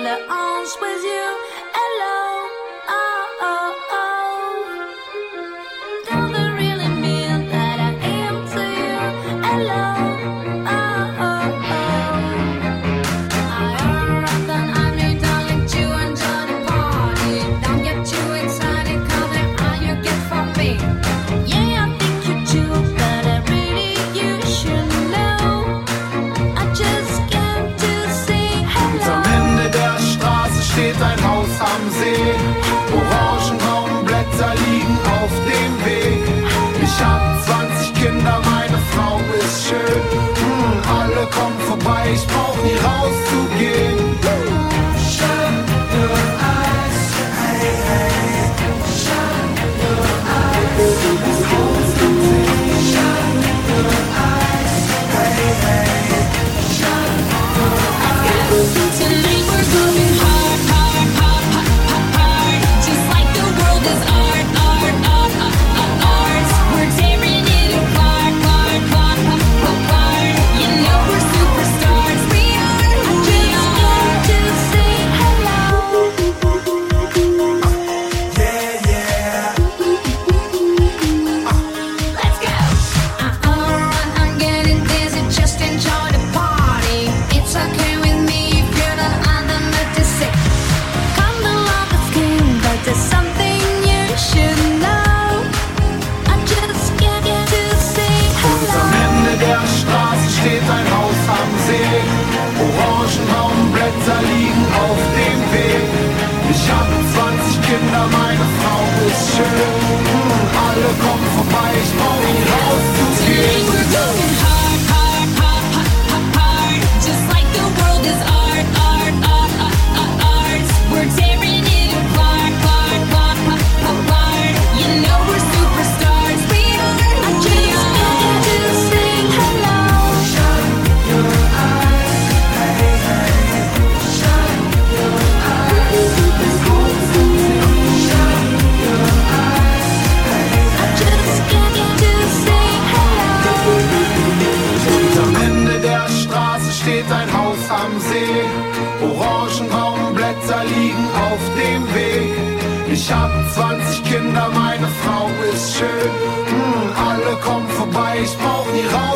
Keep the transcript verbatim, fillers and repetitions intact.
la hanche with you. Hello, oh, oh, oh. Does it really mean that I am to you? Hello, oh, oh, oh. I heard that I'm your darling to enjoy the party. Don't get too excited, cause then all you get from me. Yeah, I think you do, but I really, you should know. I just came to say hello. Am Ende der Straße steht ein Haus am See. Orangenbaumblätter liegen auf dem Weg. Ich hab zwanzig Kinder, meine Frau ist schön. Hm, alle kommen vorbei, ich brauch nie rauszugehen. Shut your eyes, hey, hey. Shut your eyes, das Haus am See. Shut your eyes, hey, hey. Shut your eyes. Tonight we're going hard, hard, hard, hard, hard. Just like the world is art, art, art, art, art. We're tearing it apart, apart, apart, apart, apart. You know we're superstars, we are. I just came to say hello. Yeah, yeah. Let's go. Uh-uh, I'm getting dizzy, just enjoy the party. It's okay with me if you're not on the mood to say. Come to love is king, but there's something you should know. I just came to say Und am hello. Ende der Straße steht ein Haus am See. Orangenbaumblätter liegen auf dem Weg. Ich hab zwanzig Kinder, meine Frau ist schön. Hm, alle kommen vorbei, ich brauch nie Tonight rauszugehen. we're going hard, hard, hard, hard, hard. Just like the world is art, art, art, art, art. We're tearing it apart, apart, apart, apart, apart. You know we're superstars, we are. I just came to say hello. Shut your eyes, hey, hey. Shut your eyes, das Haus am See. Shut your eyes, hey, I just came to say hello. Und am Ende der Straße steht ein Haus am See. Orangenbaumblätter liegen auf dem Weg. Ich hab zwanzig Kinder, meine Frau ist schön. Hm, alle kommen vorbei, ich brauch nie raus.